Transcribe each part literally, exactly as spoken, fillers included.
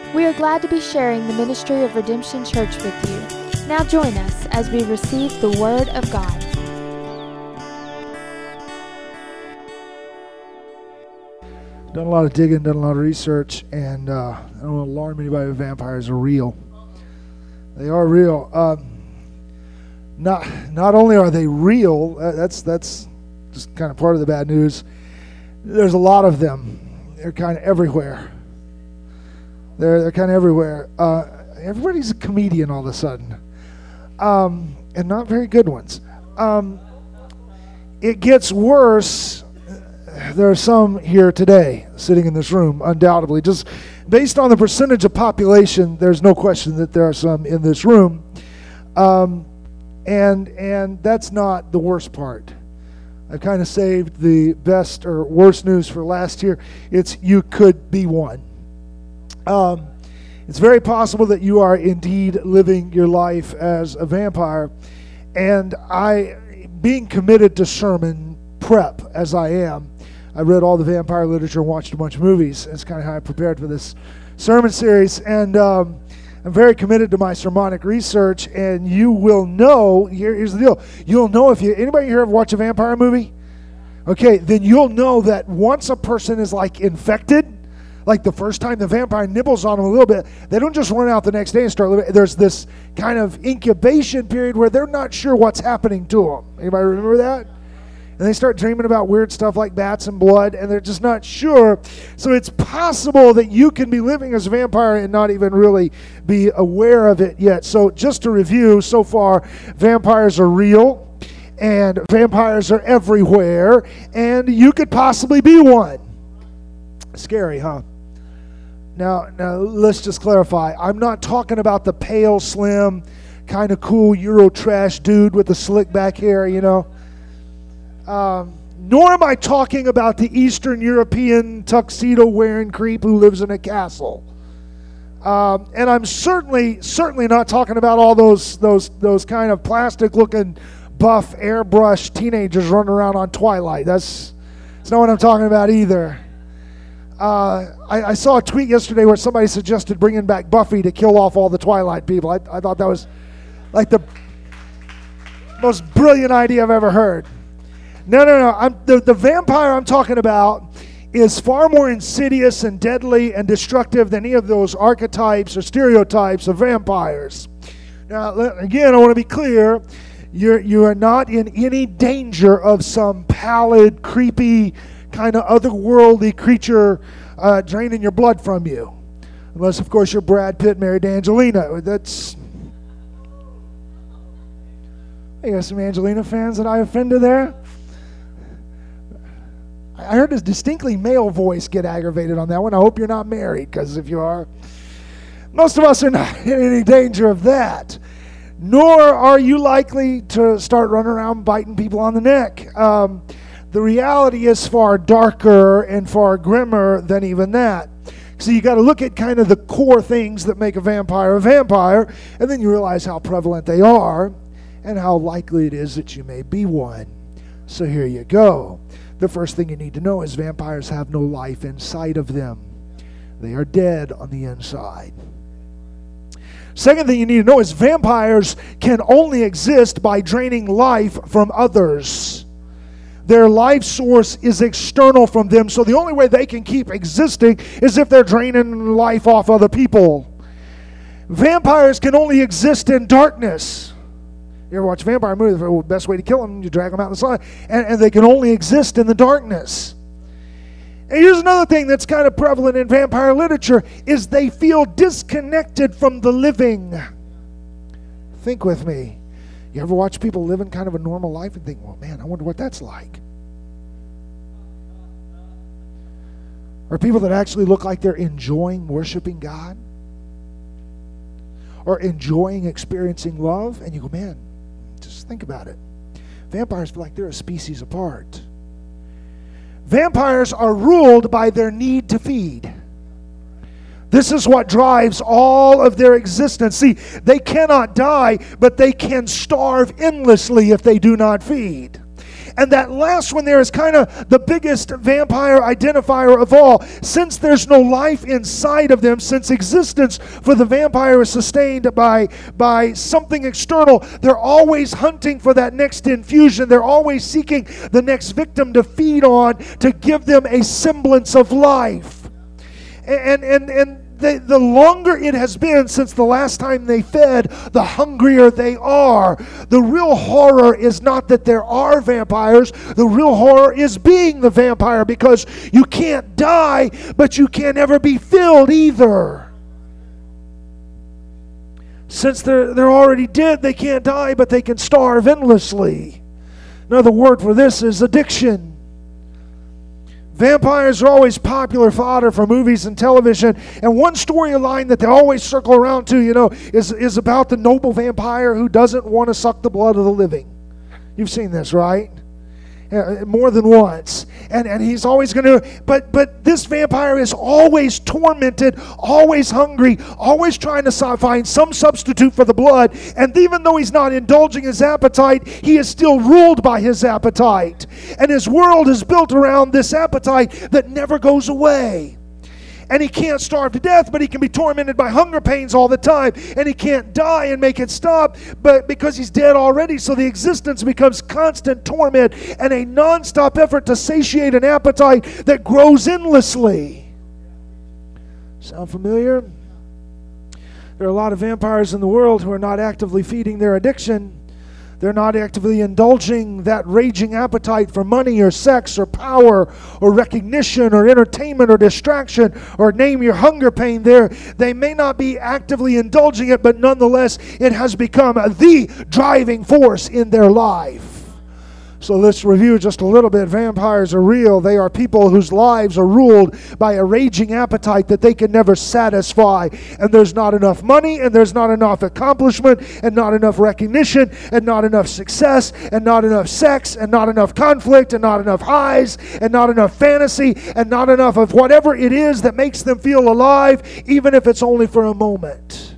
We are glad to be sharing the ministry of Redemption Church with you. Now join us as we receive the Word of God. Done a lot of digging, done a lot of research, and uh, I don't want to alarm anybody, but vampires are real. They are real. Um, not not only are they real, uh, that's that's just kind of part of the bad news. There's a lot of them. They're kind of everywhere. They're they're kind of everywhere. Uh, everybody's a comedian all of a sudden, um, and not very good ones. Um, it gets worse. There are some here today, sitting in this room, undoubtedly. Just based on the percentage of population, there's no question that there are some in this room. Um, and and that's not the worst part. I've kind of saved the best or worst news for last year. It's you could be one. Um, it's very possible that you are indeed living your life as a vampire. And I, being committed to sermon prep as I am, I read all the vampire literature and watched a bunch of movies. That's kind of how I prepared for this sermon series. And um, I'm very committed to my sermonic research. And you will know, here, here's the deal. You'll know if you, anybody here ever watch a vampire movie? Okay, then you'll know that once a person is like infected, like the first time the vampire nibbles on them a little bit, they don't just run out the next day and start living. There's this kind of incubation period where they're not sure what's happening to them. Anybody remember that? And they start dreaming about weird stuff like bats and blood, and they're just not sure. So it's possible that you can be living as a vampire and not even really be aware of it yet. So just to review, so far, vampires are real, and vampires are everywhere, and you could possibly be one. Scary, huh? Now, now let's just clarify. I'm not talking about the pale, slim, kind of cool Euro trash dude with the slick back hair, you know. Um, nor am I talking about the Eastern European tuxedo-wearing creep who lives in a castle. Um, and I'm certainly, certainly not talking about all those, those, those kind of plastic-looking, buff, airbrushed teenagers running around on Twilight. That's, that's not what I'm talking about either. Uh, I, I saw a tweet yesterday where somebody suggested bringing back Buffy to kill off all the Twilight people. I, I thought that was like the most brilliant idea I've ever heard. No, no, no. I'm, the, the vampire I'm talking about is far more insidious and deadly and destructive than any of those archetypes or stereotypes of vampires. Now, again, I want to be clear. You're, you are not in any danger of some pallid, creepy, kind of otherworldly creature uh, draining your blood from you. Unless, of course, you're Brad Pitt married to Angelina. That's... Hey, you got some Angelina fans that I offended there? I heard his distinctly male voice get aggravated on that one. I hope you're not married, because if you are, most of us are not in any danger of that. Nor are you likely to start running around biting people on the neck. Um, the reality is far darker and far grimmer than even that. So you got to look at kind of the core things that make a vampire a vampire, and then you realize how prevalent they are and how likely it is that you may be one. So here you go. The first thing you need to know is vampires have no life inside of them. They are dead on the inside. Second thing you need to know is vampires can only exist by draining life from others. Their life source is external from them, so the only way they can keep existing is if they're draining life off other people. Vampires can only exist in darkness. You ever watch a vampire movie? The best way to kill them, you drag them out in the sun. And, and they can only exist in the darkness. And here's another thing that's kind of prevalent in vampire literature, is they feel disconnected from the living. Think with me. You ever watch people living kind of a normal life and think, well, man, I wonder what that's like? Or people that actually look like they're enjoying worshiping God? Or enjoying experiencing love? And you go, man, just think about it. Vampires feel like they're a species apart. Vampires are ruled by their need to feed. This is what drives all of their existence. See, they cannot die, but they can starve endlessly if they do not feed. And that last one there is kind of the biggest vampire identifier of all. Since there's no life inside of them, since existence for the vampire is sustained by, by something external, they're always hunting for that next infusion. They're always seeking the next victim to feed on, to give them a semblance of life. And, and, and The, the longer it has been since the last time they fed, the hungrier they are. The real horror is not that there are vampires. The real horror is being the vampire, because you can't die, but you can't ever be filled either. Since they're, they're already dead, they can't die, but they can starve endlessly. Another word for this is addiction. Vampires are always popular fodder for movies and television. And one storyline that they always circle around to, you know, is, is about the noble vampire who doesn't want to suck the blood of the living. You've seen this, right? Uh, more than once. And and he's always going to, but but this vampire is always tormented, always hungry, always trying to find some substitute for the blood. And even though he's not indulging his appetite, he is still ruled by his appetite. And his world is built around this appetite that never goes away. And he can't starve to death, but he can be tormented by hunger pains all the time. And he can't die and make it stop, but because he's dead already. So the existence becomes constant torment and a non-stop effort to satiate an appetite that grows endlessly. Sound familiar? There are a lot of vampires in the world who are not actively feeding their addiction. They're not actively indulging that raging appetite for money or sex or power or recognition or entertainment or distraction, or name your hunger pain there. They may not be actively indulging it, but nonetheless, it has become the driving force in their life. So let's review just a little bit. Vampires are real. They are people whose lives are ruled by a raging appetite that they can never satisfy. And there's not enough money, and there's not enough accomplishment, and not enough recognition, and not enough success, and not enough sex, and not enough conflict, and not enough highs, and not enough fantasy, and not enough of whatever it is that makes them feel alive, even if it's only for a moment.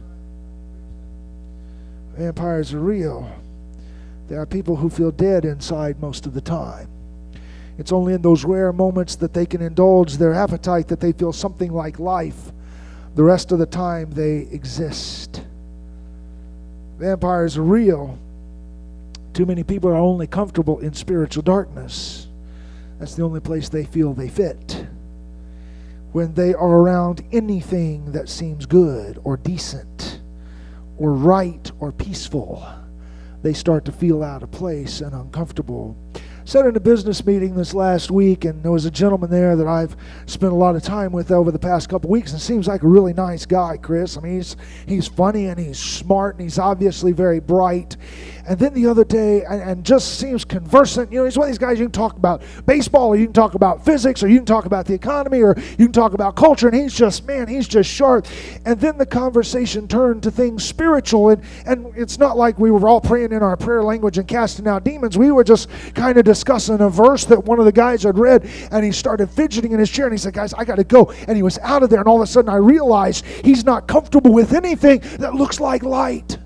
Vampires are real. There are people who feel dead inside most of the time. It's only in those rare moments that they can indulge their appetite that they feel something like life. The rest of the time they exist. Vampires are real. Too many people are only comfortable in spiritual darkness. That's the only place they feel they fit. When they are around anything that seems good or decent or right or peaceful, they start to feel out of place and uncomfortable. Sat in a business meeting this last week, and there was a gentleman there that I've spent a lot of time with over the past couple weeks, and seems like a really nice guy, Chris. I mean, he's he's funny, and he's smart, and he's obviously very bright. And then the other day, and, and just seems conversant. You know, he's one of these guys you can talk about baseball, or you can talk about physics, or you can talk about the economy, or you can talk about culture, and he's just, man, he's just sharp. And then the conversation turned to things spiritual, and, and it's not like we were all praying in our prayer language and casting out demons. We were just kind of discussing a verse that one of the guys had read, and he started fidgeting in his chair, and he said, guys, I got to go. And he was out of there, and all of a sudden I realized he's not comfortable with anything that looks like light.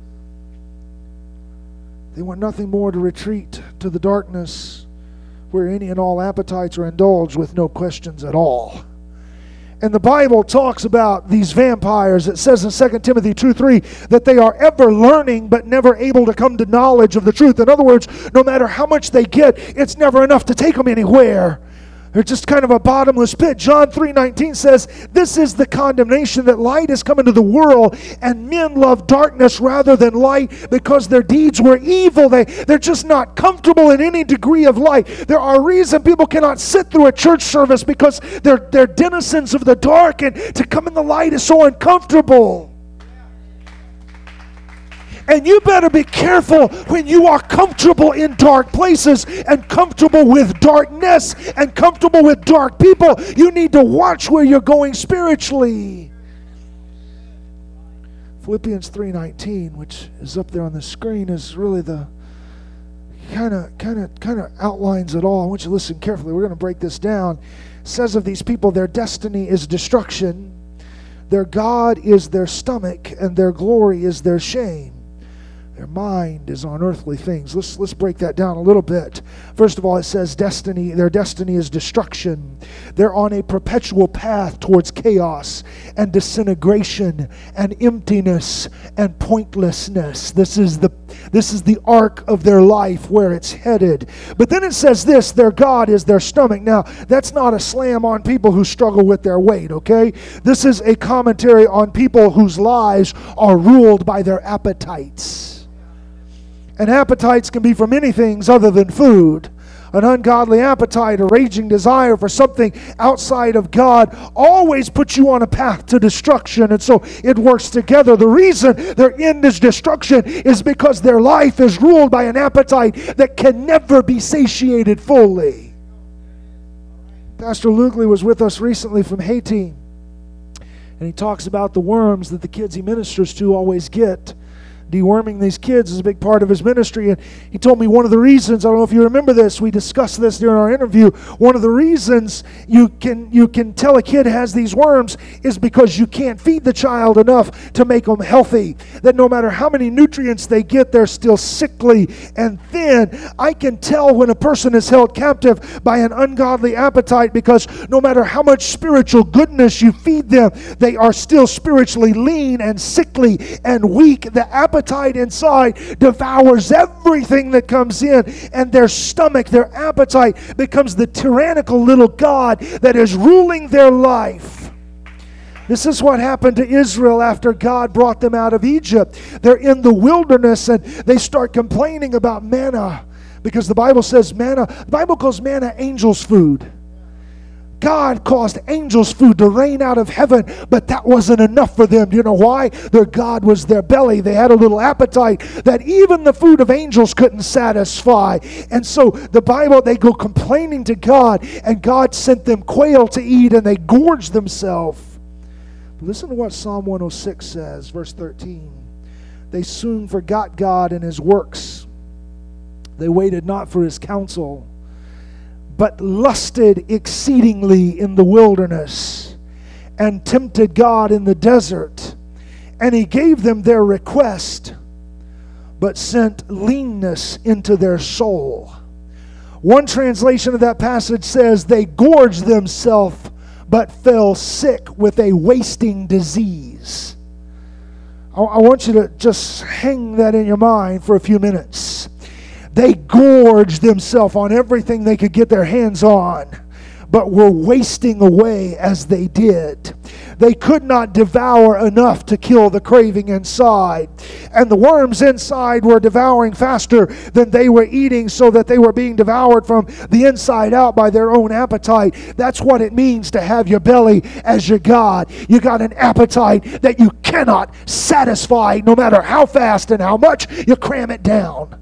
They want nothing more to retreat to the darkness where any and all appetites are indulged with no questions at all. And the Bible talks about these vampires. It says in Second Timothy two three that they are ever learning but never able to come to knowledge of the truth. In other words, no matter how much they get, it's never enough to take them anywhere. They're just kind of a bottomless pit. John three nineteen says, this is the condemnation, that light has come into the world, and men love darkness rather than light because their deeds were evil. They, they're just not comfortable in any degree of light. There are reasons people cannot sit through a church service because they're, they're denizens of the dark, and to come in the light is so uncomfortable. And you better be careful when you are comfortable in dark places and comfortable with darkness and comfortable with dark people. You need to watch where you're going spiritually. Philippians three nineteen, which is up there on the screen, is really the kind of kind of kind of outlines it all. I want you to listen carefully. We're going to break this down. It says of these people, their destiny is destruction, their God is their stomach, and their glory is their shame. Their mind is on earthly things. Let's let's break that down a little bit. First of all, it says destiny. Their destiny is destruction. They're on a perpetual path towards chaos and disintegration and emptiness and pointlessness. This is the this is the arc of their life where it's headed. But then it says this, their God is their stomach. Now, that's not a slam on people who struggle with their weight, okay? This is a commentary on people whose lives are ruled by their appetites. And appetites can be for many things other than food. An ungodly appetite, a raging desire for something outside of God always puts you on a path to destruction. And so it works together. The reason their end is destruction is because their life is ruled by an appetite that can never be satiated fully. Pastor Lugley was with us recently from Haiti. And he talks about the worms that the kids he ministers to always get. Deworming these kids is a big part of his ministry. And he told me one of the reasons, I don't know if you remember this, we discussed this during our interview, one of the reasons you can you can tell a kid has these worms is because you can't feed the child enough to make them healthy. That no matter how many nutrients they get, they're still sickly and thin. I can tell when a person is held captive by an ungodly appetite because no matter how much spiritual goodness you feed them, they are still spiritually lean and sickly and weak. The appetite Appetite inside devours everything that comes in, and their stomach, their appetite, becomes the tyrannical little God that is ruling their life. This is what happened to Israel after God brought them out of Egypt. They're in the wilderness and they start complaining about manna because the Bible says manna, the Bible calls manna angels' food. God caused angels' food to rain out of heaven, but that wasn't enough for them. Do you know why? Their God was their belly. They had a little appetite that even the food of angels couldn't satisfy. And so the Bible, they go complaining to God, and God sent them quail to eat, and they gorged themselves. Listen to what Psalm one oh six says, verse thirteen. They soon forgot God and His works. They waited not for His counsel, but lusted exceedingly in the wilderness, and tempted God in the desert. And He gave them their request, but sent leanness into their soul. One translation of that passage says, they gorged themselves, but fell sick with a wasting disease. I, I want you to just hang that in your mind for a few minutes. They gorged themselves on everything they could get their hands on, but were wasting away as they did. They could not devour enough to kill the craving inside. And the worms inside were devouring faster than they were eating, so that they were being devoured from the inside out by their own appetite. That's what it means to have your belly as your God. You got an appetite that you cannot satisfy no matter how fast and how much you cram it down.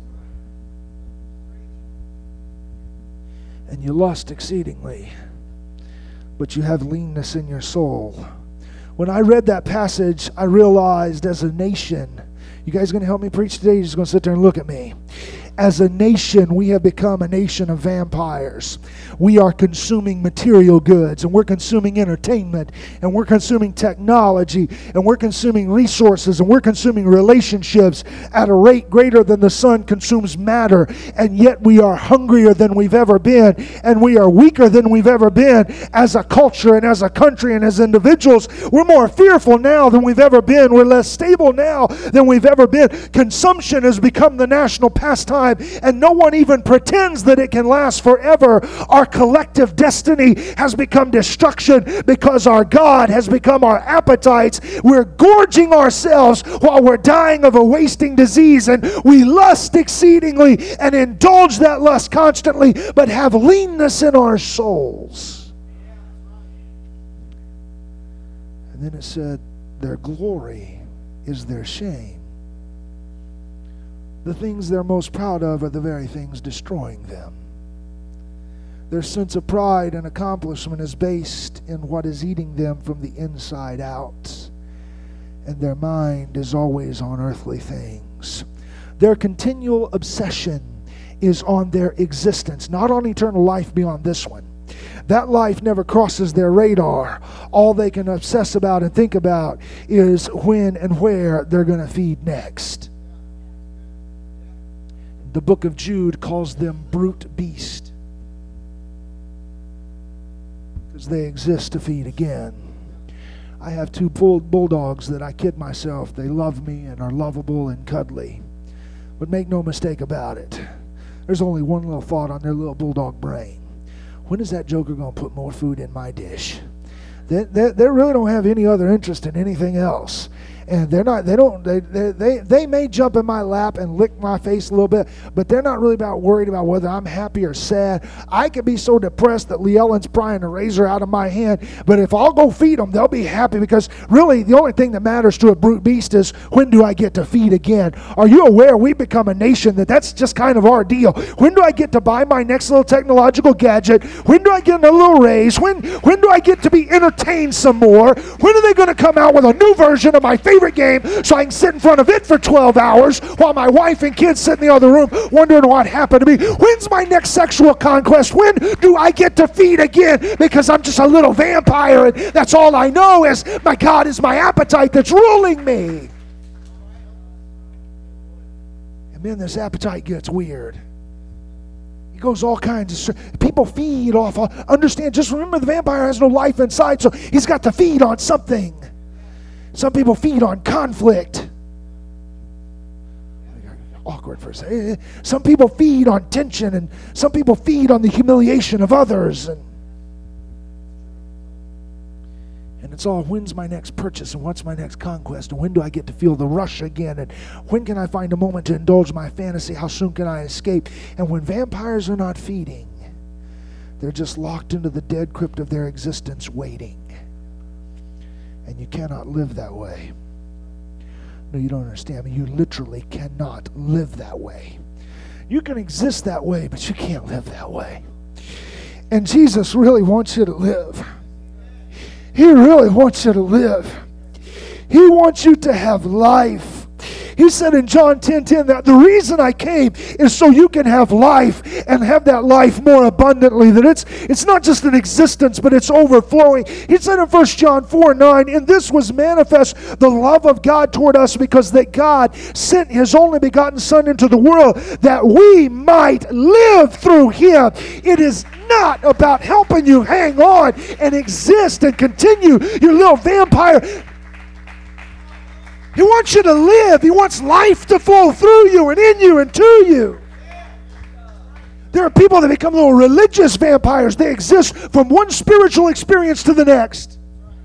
And you lust exceedingly, but you have leanness in your soul. When I read that passage, I realized as a nation, you guys going to help me preach today? You're just going to sit there and look at me. As a nation, we have become a nation of vampires. We are consuming material goods, and we're consuming entertainment, and we're consuming technology, and we're consuming resources, and we're consuming relationships at a rate greater than the sun consumes matter. And yet we are hungrier than we've ever been, and we are weaker than we've ever been as a culture and as a country and as individuals. We're more fearful now than we've ever been. We're less stable now than we've ever been. Consumption has become the national pastime, and no one even pretends that it can last forever. Our collective destiny has become destruction because our God has become our appetites. We're gorging ourselves while we're dying of a wasting disease, and we lust exceedingly and indulge that lust constantly, but have leanness in our souls. And then it said, their glory is their shame. The things they're most proud of are the very things destroying them. Their sense of pride and accomplishment is based in what is eating them from the inside out. And their mind is always on earthly things. Their continual obsession is on their existence, not on eternal life beyond this one. That life never crosses their radar. All they can obsess about and think about is when and where they're going to feed next. The book of Jude calls them brute beast, because they exist to feed again. I have two bulldogs that I kid myself, they love me and are lovable and cuddly. But make no mistake about it, there's only one little thought on their little bulldog brain. When is that joker going to put more food in my dish? They, they, they really don't have any other interest in anything else. And they're not, they don't, they, they, they, they may jump in my lap and lick my face a little bit, but they're not really about worried about whether I'm happy or sad. I could be so depressed that Lee Ellen's prying a razor out of my hand, but if I'll go feed them, they'll be happy, because really the only thing that matters to a brute beast is, when do I get to feed again? Are you aware we've become a nation that that's just kind of our deal? When do I get to buy my next little technological gadget? When do I get a little raise? When, when do I get to be entertained some more? When are they going to come out with a new version of my favorite favorite game so I can sit in front of it for twelve hours while my wife and kids sit in the other room wondering what happened to me? When's my next sexual conquest? When do I get to feed again? Because I'm just a little vampire and that's all I know is my God is my appetite that's ruling me. And then this appetite gets weird. It goes all kinds of, people feed off, understand, just remember the vampire has no life inside, so he's got to feed on something. Some people feed on conflict. Awkward for a second. Some people feed on tension, and some people feed on the humiliation of others. And, and it's all, when's my next purchase, and what's my next conquest, and when do I get to feel the rush again, and when can I find a moment to indulge my fantasy, how soon can I escape? And when vampires are not feeding, they're just locked into the dead crypt of their existence waiting. And you cannot live that way. No, you don't understand me. You literally cannot live that way. You can exist that way, but you can't live that way. And Jesus really wants you to live. He really wants you to live. He wants you to have life. He said in John ten ten that the reason I came is so you can have life and have that life more abundantly. That it's it's not just an existence, but it's overflowing. He said in First John four nine, and this was manifest the love of God toward us, because that God sent His only begotten Son into the world that we might live through Him. It is not about helping you hang on and exist and continue your little vampire. He wants you to live. He wants life to flow through you and in you and to you. There are people that become little religious vampires. They exist from one spiritual experience to the next.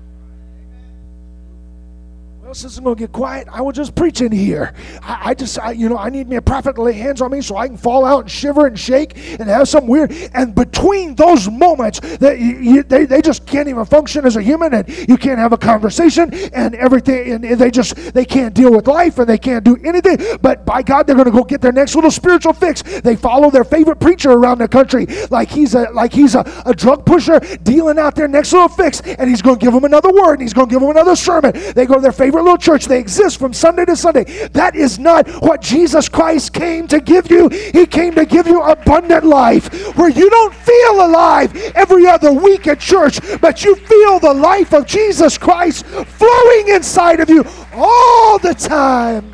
Well, since I'm going to get quiet, I will just preach in here. I, I just, I, you know, I need me a prophet to lay hands on me so I can fall out and shiver and shake and have some weird. And between those moments, that you, you, they they just can't even function as a human, and you can't have a conversation and everything, and they just they can't deal with life and they can't do anything. But by God, they're going to go get their next little spiritual fix. They follow their favorite preacher around the country like he's a like he's a, a drug pusher dealing out their next little fix, and he's going to give them another word and he's going to give them another sermon. They go to their favorite little church. They exist from Sunday to Sunday. That is not what Jesus Christ came to give you. He came to give you abundant life, where you don't feel alive every other week at church, but you feel the life of Jesus Christ flowing inside of you all the time.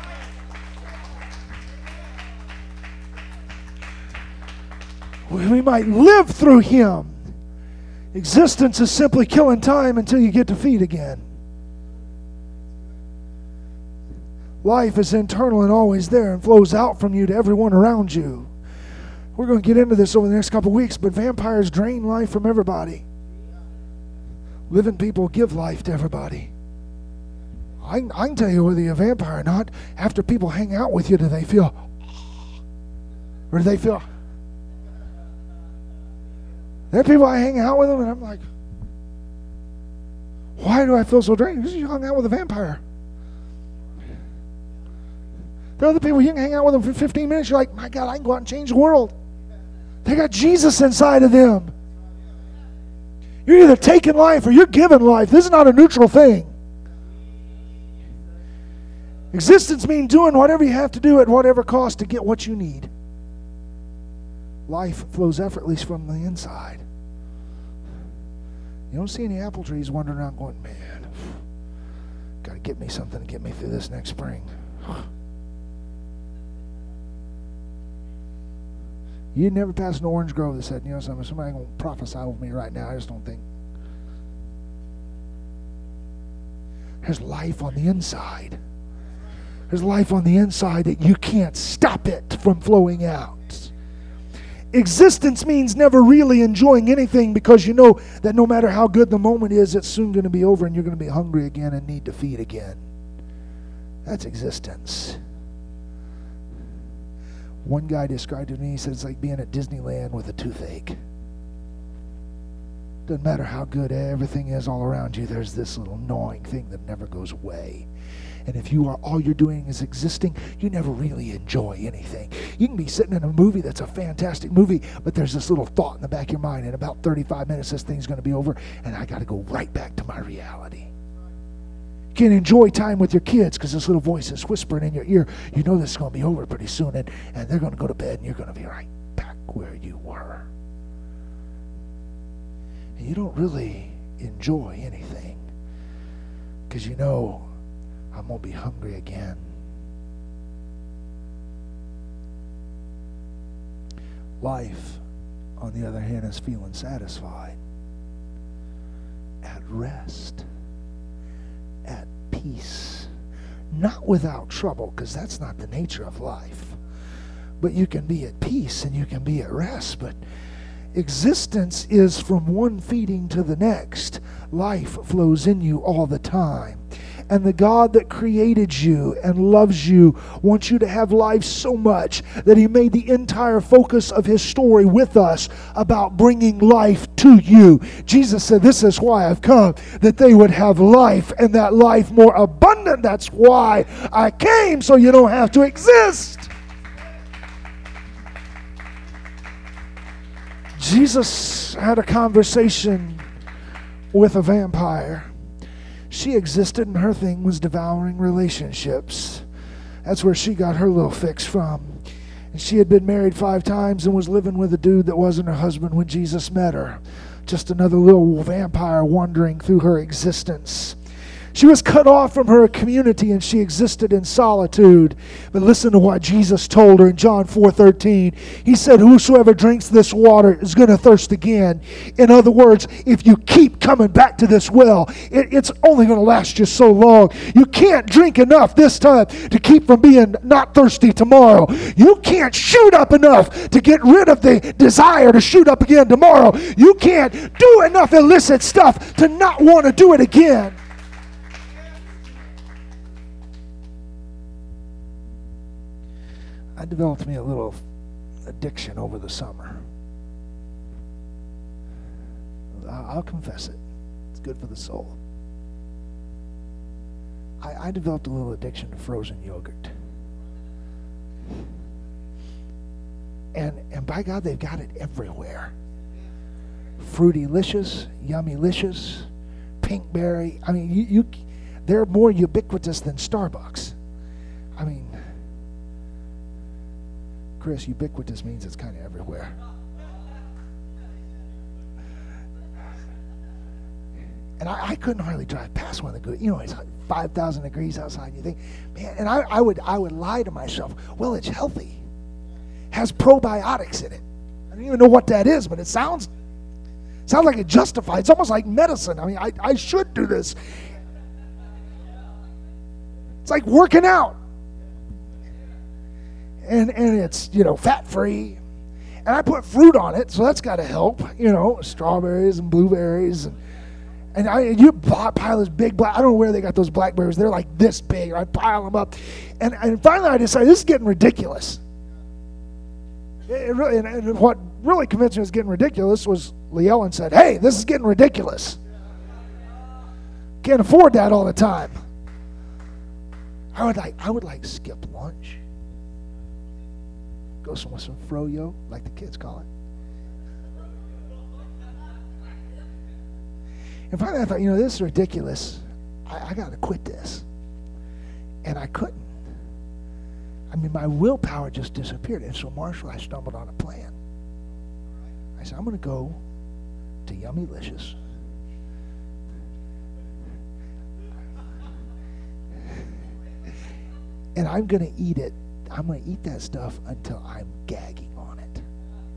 We might live through Him. Existence is simply killing time until you get to feed again. Life is internal and always there and flows out from you to everyone around you. We're going to get into this over the next couple of weeks, but vampires drain life from everybody. Living people give life to everybody. I, I can tell you whether you're a vampire or not, after people hang out with you, do they feel, or do they feel, there are people I hang out with them and I'm like, why do I feel so drained? Because you hung out with a vampire. There are other people, you can hang out with them for fifteen minutes, you're like, my God, I can go out and change the world. They got Jesus inside of them. You're either taking life or you're giving life. This is not a neutral thing. Existence means doing whatever you have to do at whatever cost to get what you need. Life flows effortlessly from the inside. You don't see any apple trees wandering around going, man, got to get me something to get me through this next spring. You never passed an orange grove that said, you know, something, somebody going to prophesy over me right now. I just don't think. There's life on the inside. There's life on the inside that you can't stop it from flowing out. Existence means never really enjoying anything because you know that no matter how good the moment is, it's soon going to be over and you're going to be hungry again and need to feed again. That's existence. One guy described it to me, he said it's like being at Disneyland with a toothache. Doesn't matter how good everything is all around you, there's this little gnawing thing that never goes away. And if you are all you're doing is existing, you never really enjoy anything. You can be sitting in a movie that's a fantastic movie, but there's this little thought in the back of your mind, in about thirty-five minutes this thing's going to be over, and I got to go right back to my reality. You can enjoy time with your kids because this little voice is whispering in your ear. You know this is going to be over pretty soon, and, and they're going to go to bed, and you're going to be right back where you were. And you don't really enjoy anything because you know I'm going to be hungry again. Life, on the other hand, is feeling satisfied, at rest, at peace. Not without trouble, because that's not the nature of life. But you can be at peace and you can be at rest. But existence is from one feeding to the next. Life flows in you all the time. And the God that created you and loves you wants you to have life so much that He made the entire focus of His story with us about bringing life to you. Jesus said, this is why I've come, that they would have life and that life more abundant. That's why I came, so you don't have to exist. Jesus had a conversation with a vampire. She existed and her thing was devouring relationships. That's where she got her little fix from. And she had been married five times and was living with a dude that wasn't her husband when Jesus met her. Just another little vampire wandering through her existence. She was cut off from her community and she existed in solitude. But listen to what Jesus told her in John four thirteen. He said, whosoever drinks this water is going to thirst again. In other words, if you keep coming back to this well, it, it's only going to last you so long. You can't drink enough this time to keep from being not thirsty tomorrow. You can't shoot up enough to get rid of the desire to shoot up again tomorrow. You can't do enough illicit stuff to not want to do it again. I developed me a little addiction over the summer. I'll confess it. It's good for the soul. I, I developed a little addiction to frozen yogurt. And and by God, they've got it everywhere. Fruitylicious, Yummylicious, Pinkberry. I mean, you, you they're more ubiquitous than Starbucks. I mean, Chris, ubiquitous means it's kind of everywhere. And I, I couldn't hardly drive past one of the good, you know, it's like five thousand degrees outside. You think, man, and I, I would I would lie to myself, well, it's healthy. Has probiotics in it. I don't even know what that is, but it sounds sounds like it justifies. It's almost like medicine. I mean, I, I should do this. It's like working out. And and it's, you know, fat-free. And I put fruit on it, so that's got to help. You know, strawberries and blueberries. And, and I, you pile this big black, I don't know where they got those blackberries. They're like this big. I pile them up. And, and finally I decided, this is getting ridiculous. It, it really, and, and what really convinced me it was getting ridiculous was Leellen said, hey, this is getting ridiculous. Can't afford that all the time. I would like, I would like skip lunch. Go somewhere, some froyo, like the kids call it. And finally I thought, you know, this is ridiculous. I, I got to quit this. And I couldn't. I mean, my willpower just disappeared. And so, Marshall, I stumbled on a plan. I said, I'm going to go to Yummylicious. And I'm going to eat it. I'm going to eat that stuff until I'm gagging on it.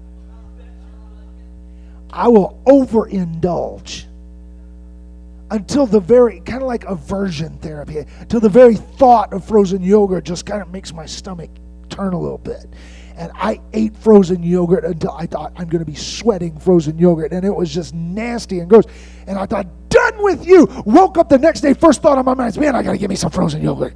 I will overindulge until the very, kind of like aversion therapy, until the very thought of frozen yogurt just kind of makes my stomach turn a little bit. And I ate frozen yogurt until I thought I'm going to be sweating frozen yogurt. And it was just nasty and gross. And I thought, done with you. Woke up the next day, first thought on my mind is, man, I got to get me some frozen yogurt.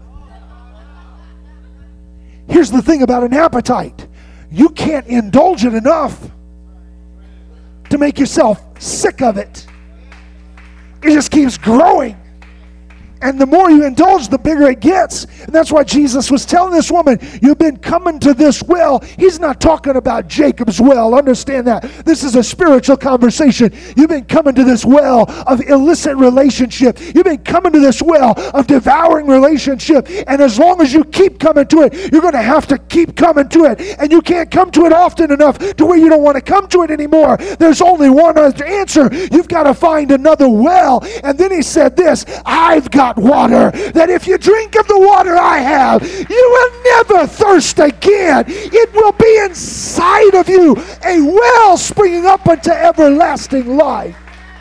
Here's the thing about an appetite. You can't indulge it enough to make yourself sick of it. It just keeps growing. And the more you indulge, the bigger it gets. And that's why Jesus was telling this woman, you've been coming to this well. He's not talking about Jacob's well. Understand that. This is a spiritual conversation. You've been coming to this well of illicit relationship. You've been coming to this well of devouring relationship. And as long as you keep coming to it, you're going to have to keep coming to it. And you can't come to it often enough to where you don't want to come to it anymore. There's only one other answer. You've got to find another well. And then he said this, I've got water, that if you drink of the water I have, you will never thirst again. It will be inside of you, a well springing up unto everlasting life.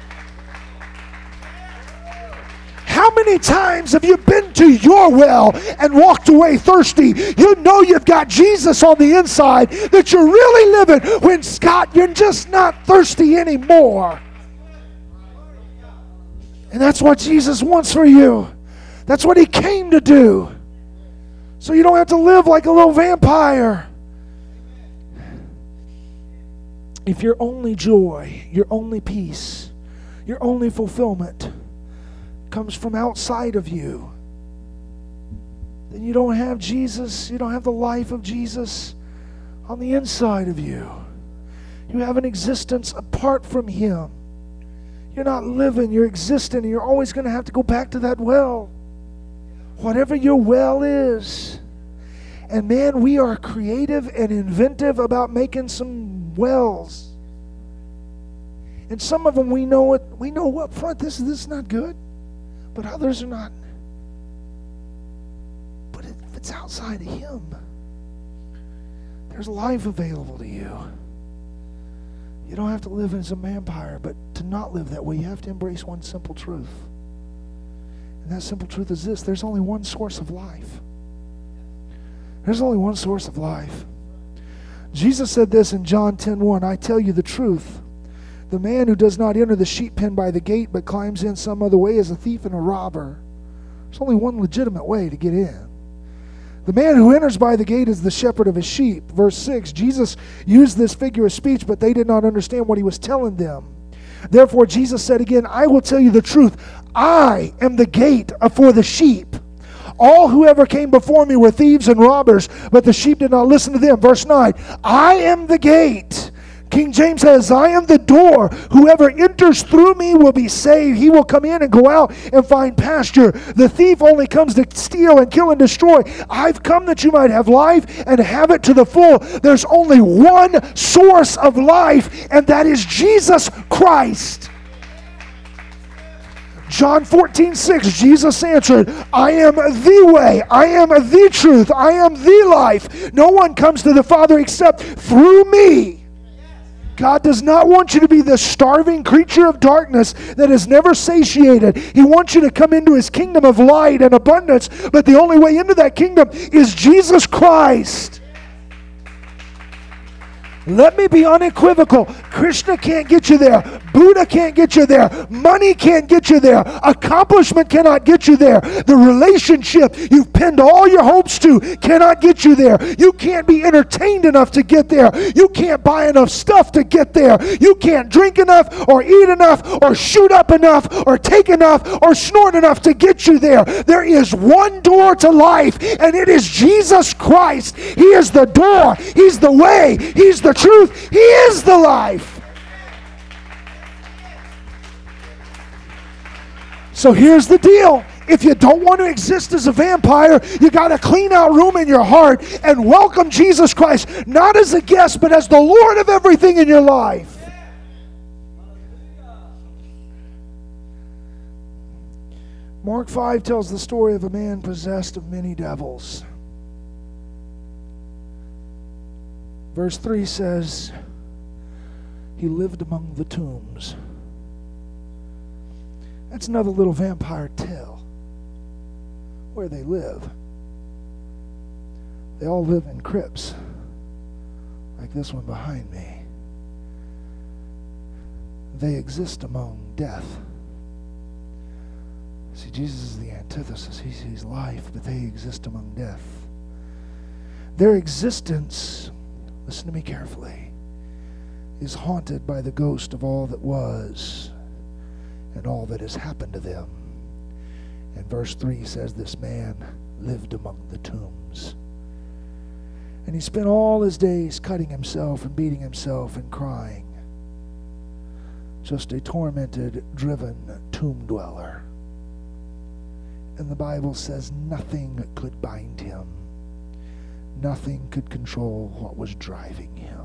How many times have you been to your well and walked away thirsty? You know you've got Jesus on the inside, that you're really living when, Scott, you're just not thirsty anymore. And that's what Jesus wants for you. That's what he came to do. So you don't have to live like a little vampire. If your only joy, your only peace, your only fulfillment comes from outside of you, then you don't have Jesus, you don't have the life of Jesus on the inside of you. You have an existence apart from him. You're not living, you're existing, and you're always going to have to go back to that well. Whatever your well is. And man, we are creative and inventive about making some wells. And some of them we know it, we know up front, this, this is not good. But others are not. But if it's outside of him, there's life available to you. You don't have to live as a vampire, but to not live that way, you have to embrace one simple truth. And that simple truth is this: there's only one source of life. There's only one source of life. Jesus said this in John ten one, I tell you the truth. The man who does not enter the sheep pen by the gate, but climbs in some other way, is a thief and a robber. There's only one legitimate way to get in. The man who enters by the gate is the shepherd of his sheep. Verse six, Jesus used this figure of speech, but they did not understand what he was telling them. Therefore Jesus said again, I will tell you the truth. I am the gate for the sheep. All who ever came before me were thieves and robbers, but the sheep did not listen to them. Verse nine, I am the gate. King James says, I am the door. Whoever enters through me will be saved. He will come in and go out and find pasture. The thief only comes to steal and kill and destroy. I've come that you might have life and have it to the full. There's only one source of life, and that is Jesus Christ. John fourteen six, Jesus answered, I am the way, I am the truth, I am the life. No one comes to the Father except through me. God does not want you to be the starving creature of darkness that is never satiated. He wants you to come into his kingdom of light and abundance, but the only way into that kingdom is Jesus Christ. Let me be unequivocal. Krishna can't get you there. Buddha can't get you there. Money can't get you there. Accomplishment cannot get you there. The relationship you've pinned all your hopes to cannot get you there. You can't be entertained enough to get there. You can't buy enough stuff to get there. You can't drink enough or eat enough or shoot up enough or take enough or snort enough to get you there. There is one door to life, and it is Jesus Christ. He is the door. He's the way. He's the truth. He is the life. So here's the deal. If you don't want to exist as a vampire, you got to clean out room in your heart and welcome Jesus Christ, not as a guest, but as the Lord of everything in your life. Mark five tells the story of a man possessed of many devils. Verse three says, He lived among the tombs. That's another little vampire tale. Where they live. They all live in crypts. Like this one behind me. They exist among death. See, Jesus is the antithesis. He sees life, but they exist among death. Their existence, listen to me carefully, is haunted by the ghost of all that was and all that has happened to them. And verse three says this man lived among the tombs. And he spent all his days cutting himself and beating himself and crying. Just a tormented, driven tomb dweller. And the Bible says nothing could bind him. Nothing could control what was driving him.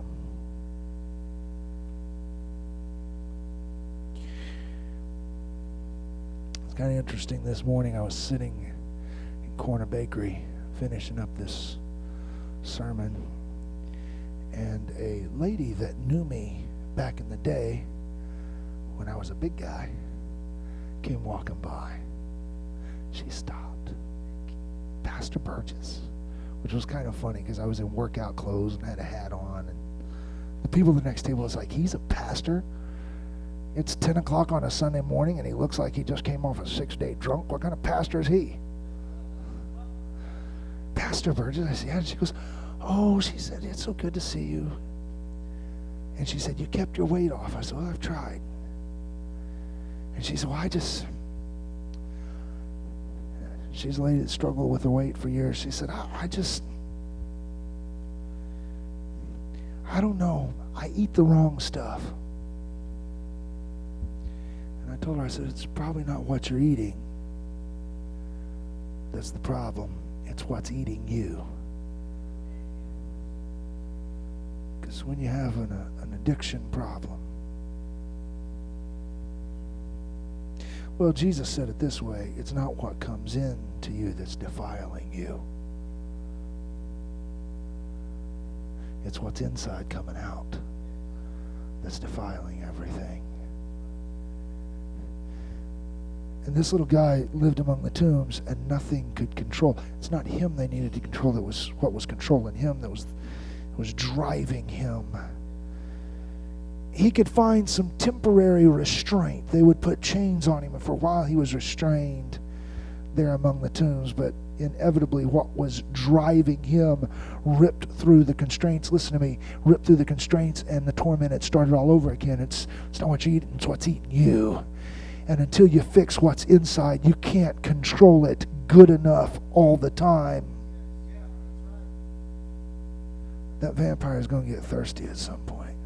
It's kind of interesting. This morning I was sitting in Corner Bakery finishing up this sermon, and a lady that knew me back in the day when I was a big guy came walking by. She stopped. Pastor Burgess, which was kind of funny because I was in workout clothes and had a hat on, and the people at the next table was like, he's a pastor? It's ten o'clock on a Sunday morning and he looks like he just came off a six-day drunk. What kind of pastor is he? Pastor Burgess. I said, yeah. And she goes, oh, she said, it's so good to see you. And she said, you kept your weight off. I said, well, I've tried. And she said, well, I just, she's a lady that struggled with her weight for years. She said, I, I just, I don't know. I eat the wrong stuff. And I told her, I said, it's probably not what you're eating that's the problem. It's what's eating you. Because when you have an, uh, an addiction problem, well, Jesus said it this way, it's not what comes in to you that's defiling you. It's what's inside coming out that's defiling everything. And this little guy lived among the tombs, and nothing could control. It's not him they needed to control. It was what was controlling him that was, was driving him. He could find some temporary restraint. They would put chains on him, and for a while he was restrained there among the tombs. But inevitably what was driving him ripped through the constraints. Listen to me. Ripped through the constraints, and the torment had started all over again. It's, it's not what you're eating. It's what's eating you. And until you fix what's inside, you can't control it good enough all the time. That vampire is going to get thirsty at some point.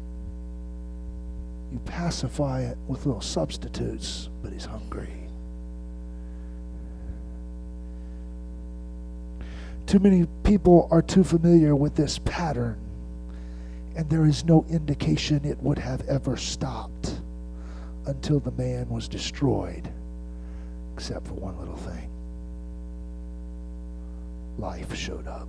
You pacify it with little substitutes, but he's hungry. Too many people are too familiar with this pattern, and there is no indication it would have ever stopped until the man was destroyed, except for one little thing. Life showed up.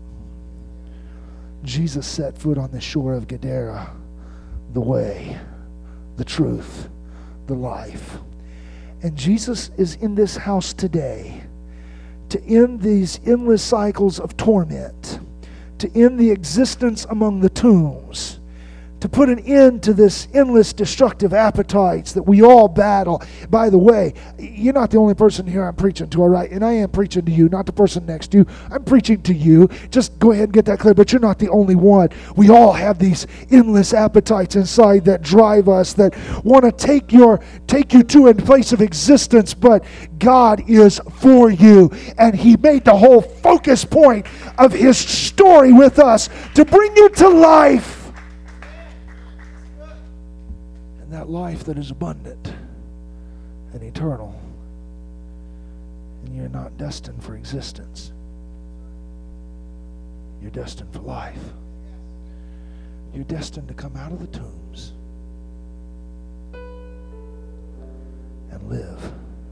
Jesus set foot on the shore of Gadara, the way, the truth, the life. And Jesus is in this house today to end these endless cycles of torment, to end the existence among the tombs, to put an end to this endless destructive appetites that we all battle. By the way, you're not the only person here I'm preaching to, all right? And I am preaching to you, not the person next to you. I'm preaching to you. Just go ahead and get that clear, but you're not the only one. We all have these endless appetites inside that drive us, that want to take your take you to a place of existence, but God is for you. And He made the whole focus point of His story with us to bring you to life. That life that is abundant and eternal. And you're not destined for existence. You're destined for life. You're destined to come out of the tombs and live.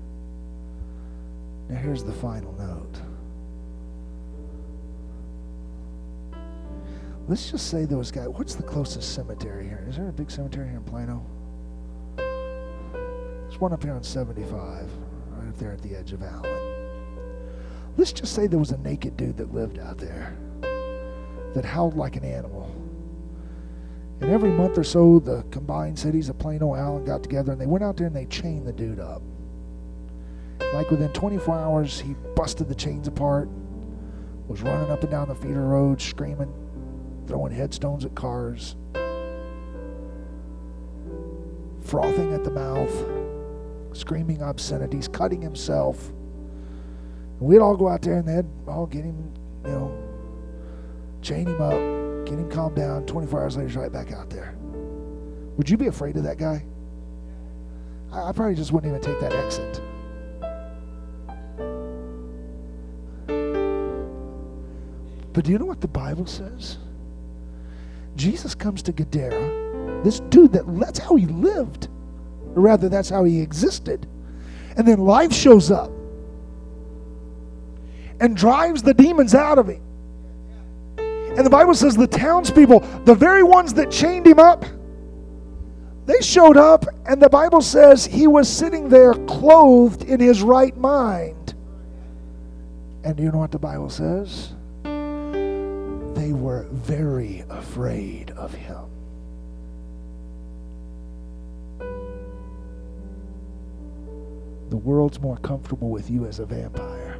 Now here's the final note. let's just say those guys, what's the closest cemetery here? Is there a big cemetery here in Plano? There's one up here on seventy-five, right up there at the edge of Allen. Let's just say there was a naked dude that lived out there that howled like an animal. And every month or so, the combined cities of Plano and Allen got together, and they went out there and they chained the dude up. Like within twenty-four hours, he busted the chains apart, was running up and down the feeder road, screaming, throwing headstones at cars, frothing at the mouth, screaming obscenities, cutting himself. And we'd all go out there and they'd all get him, you know, chain him up, get him calmed down. twenty-four hours later, he's right back out there. Would you be afraid of that guy? I, I probably just wouldn't even take that exit. But do you know what the Bible says? Jesus comes to Gadara, this dude that that's how he lived, or rather that's how he existed. And then life shows up and drives the demons out of him. And the Bible says the townspeople, the very ones that chained him up, they showed up, and the Bible says he was sitting there clothed in his right mind. And do you know what the Bible says? They were very afraid of him. The world's more comfortable with you as a vampire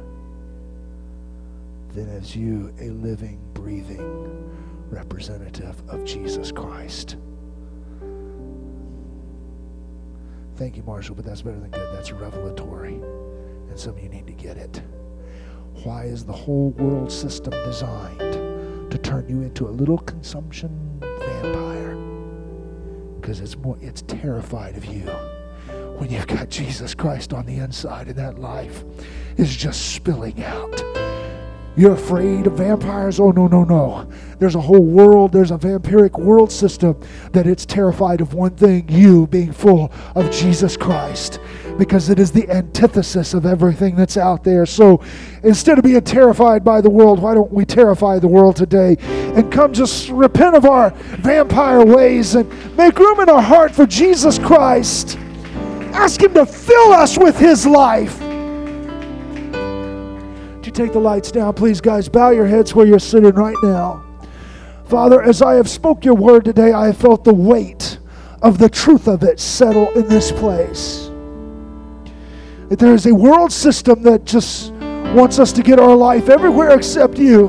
than as you, a living, breathing representative of Jesus Christ. Thank you, Marshall, but that's better than good. That's revelatory, and some of you need to get it. Why is the whole world system designed to turn you into a little consumption vampire? Because it's more, it's terrified of you when you've got Jesus Christ on the inside and that life is just spilling out. You're afraid of vampires? Oh, no, no, no. There's a whole world, there's a vampiric world system that it's terrified of one thing, you being full of Jesus Christ, because it is the antithesis of everything that's out there. So instead of being terrified by the world, why don't we terrify the world today and come just repent of our vampire ways and make room in our heart for Jesus Christ. Ask Him to fill us with His life. Take the lights down, please, guys. Bow your heads where you're sitting right now. Father, as I have spoke your word today, I have felt the weight of the truth of it settle in this place. That there is a world system that just wants us to get our life everywhere except you.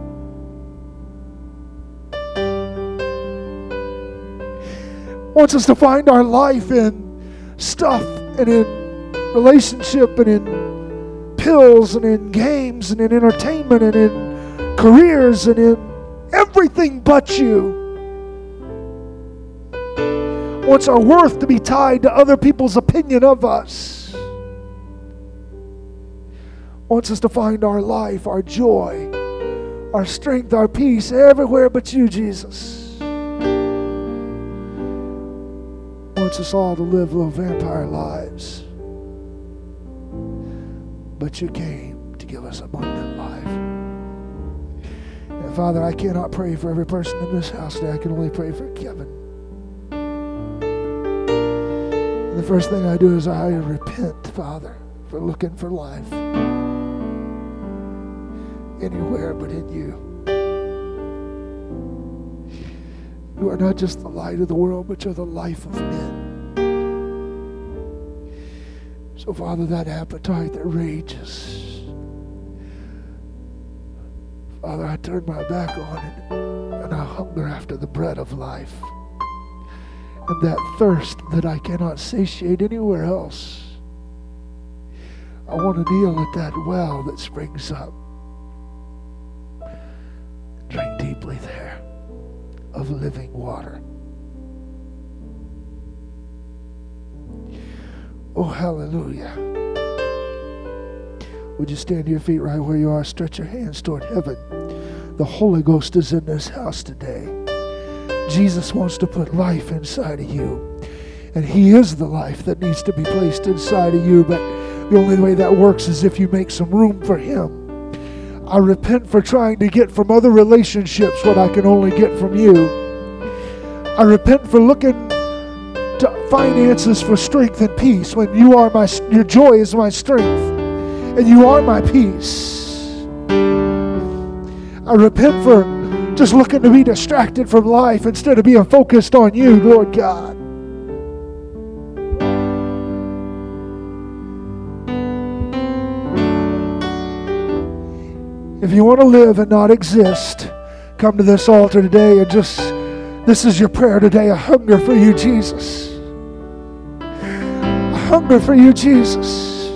Wants us to find our life in stuff and in relationship and in pills and in games and in entertainment and in careers and in everything but you. Wants our worth to be tied to other people's opinion of us. Wants us to find our life, our joy, our strength, our peace everywhere but you, Jesus. Wants us all to live little vampire lives. But you came to give us abundant life. And Father, I cannot pray for every person in this house today. I can only pray for Kevin. And the first thing I do is I repent, Father, for looking for life anywhere but in you. You are not just the light of the world, but you're the life of men. So, Father, that appetite that rages, Father, I turn my back on it, and I hunger after the bread of life. And that thirst that I cannot satiate anywhere else, I want to kneel at that well that springs up and drink deeply there of living water. Oh, hallelujah. Would you stand to your feet right where you are? Stretch your hands toward heaven. The Holy Ghost is in this house today. Jesus wants to put life inside of you. And He is the life that needs to be placed inside of you. But the only way that works is if you make some room for Him. I repent for trying to get from other relationships what I can only get from you. I repent for looking to finances for strength and peace when you are my, your joy is my strength and you are my peace. I repent for just looking to be distracted from life instead of being focused on you, Lord God. If you want to live and not exist, come to this altar today and just, this is your prayer today, a hunger for you, Jesus. A hunger for you, Jesus.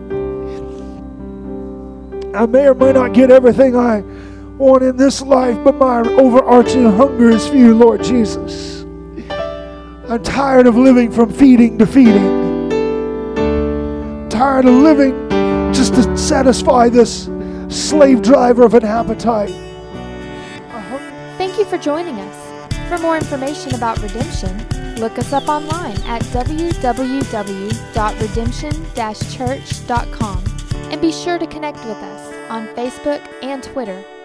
I may or may not get everything I want in this life, but my overarching hunger is for you, Lord Jesus. I'm tired of living from feeding to feeding. I'm tired of living just to satisfy this slave driver of an appetite. Thank you for joining us. For more information about Redemption, look us up online at w w w dot redemption dash church dot com and be sure to connect with us on Facebook and Twitter